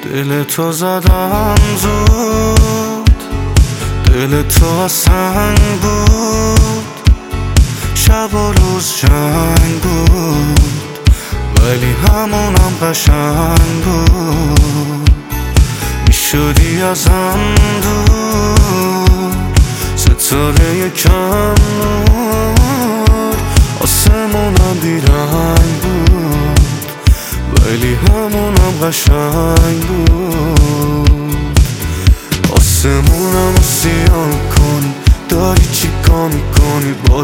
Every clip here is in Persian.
دل تو زدم زود، دل تو از سنگ بود، شب و روز جنگ بود، ولی همونم قشنگ بود. میشدی ازم دور، ستاره یکم نور، آسمونم بیرنگ بود، ولی همونم قشنگ بود. آسمونم رو سیاه کنی، داری چی کار میکنی با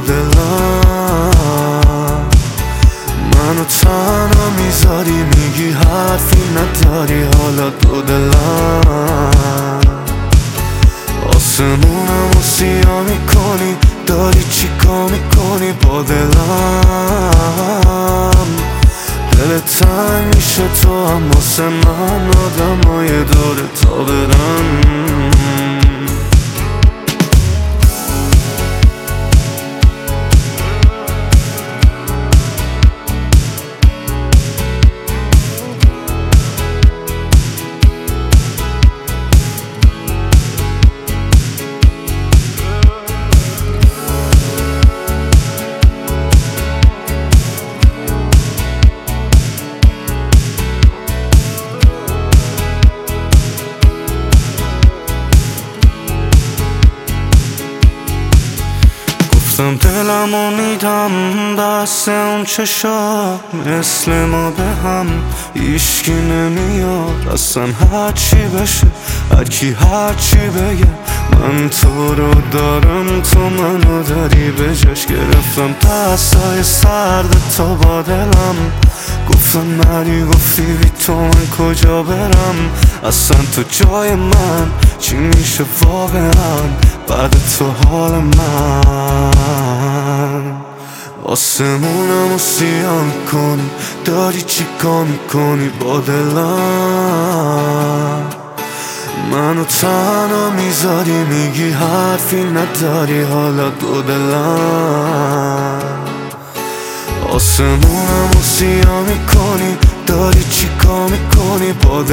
دلم؟ منو تنها میذاری، میگی حرفی نداری، حالا دو دلم. آسمونم رو سیاه میکنی، داری چی کار میکنی با دلم؟ دل تنگ میشه تو هم واسه من، آدم یه دوره تا برم. گفتم دلمو میدم دست اون چشا، مثل ما به هم هیشکی نمیاد. اصلا هرچی بشه، هرکی هرچی بگه، من تو رو دارم، تو منو داری به جاش. گرفتم دستای سرد تو با دلم، گفتم نری، گفتی بی تو من کجا برم؟ اصلا تو جای من چی میشه واقعا بعد تو حال من؟ آسمونم رو سیاه میکنی، داری چی کار میکنی با دلم؟ منو تنها میذاری، میگی حرفی نداری، حالا دو دلم. آسمونم رو سیاه میکنی، داری چی کار میکنی با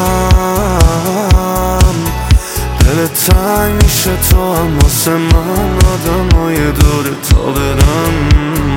دلم؟ دل تنگ میشه تو هم واسه من، آدم یه دوره تا برم.